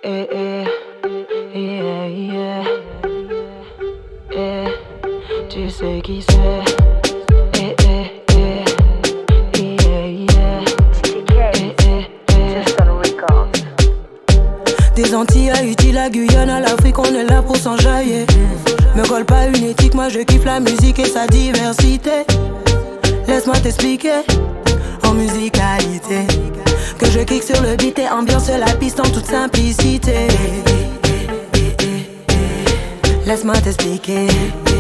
yeah, yeah. Tu sais qui c'est. Des Antilles à Haïti, la Guyane à l'Afrique, on est là pour s'enjailler. Me colle pas une éthique, moi je kiffe la musique et sa diversité. Laisse-moi t'expliquer, en musicalité, que je kick sur le beat et ambiance la piste en toute simplicité. Laisse-moi t'expliquer,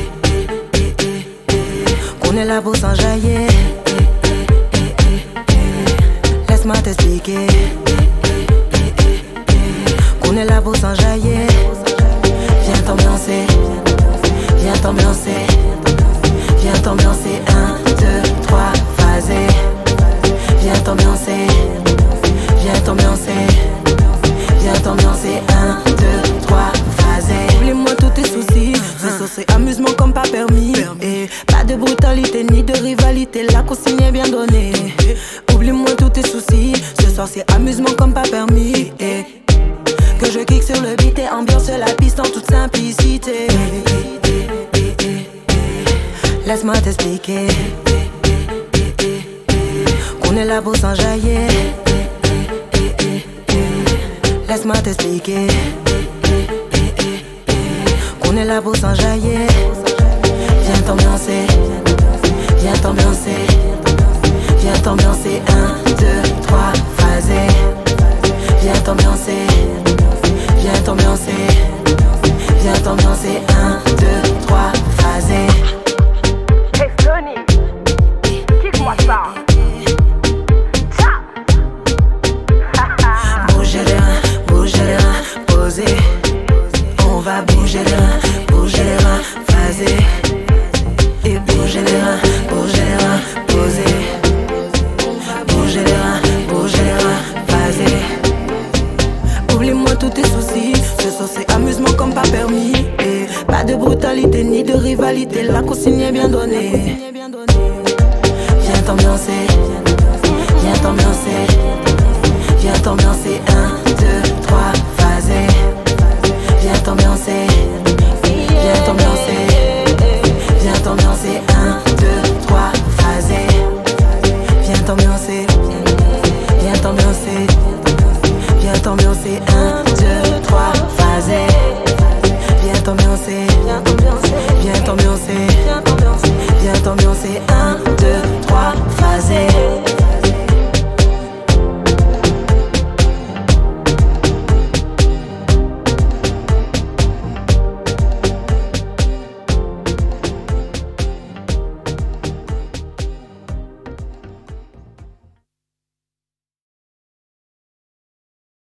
qu'on est là pour s'enjailler. Laisse-moi t'expliquer, qu'on est là pour s'enjailler. Viens t'ambiancer, viens t'ambiancer, viens t'ambiancer. 1, 2, 3, phasé. Viens t'ambiancer, viens t'ambiancer, viens t'ambiancer. 1, 2, 3, phasé. Oublie-moi tous tes soucis, ce soir c'est amusement comme pas permis. Et pas de brutalité ni de rivalité, la consigne est bien donnée. Oublie-moi tous tes soucis, ce soir c'est amusement comme pas permis. Et que je kick sur le beat et ambiance la piste en toute simplicité. Laisse-moi t'expliquer, qu'on est là pour s'enjailler. Laisse-moi t'expliquer, qu'on est là pour s'enjailler. Viens t'ambiancer, viens t'ambiancer, viens t'ambiancer. 1, 2, 3, phasé. Viens t'ambiancer, viens t'ambiancer, viens t'ambiancer. 1, 2, 3, phasé. Hey Sony, kick-moi ça. Bouger les reins, poser. On va bouger les reins, phasé. Et bouger les reins, poser. Bouger les reins, phasé. Oublie-moi tous tes soucis, ce soir c'est amusement comme pas permis. Et pas de brutalité ni de rivalité, la consigne est bien donnée. Viens t'ambiancer, viens t'ambiancer, viens t'ambiancer. 1, 2, 3, phasé. Viens t'ambiancer, viens t'ambiancer, viens t'ambiancer. 1, 2, 3, phasé. Viens t'ambiancer, viens t'ambiancer, viens t'ambiancer. 1,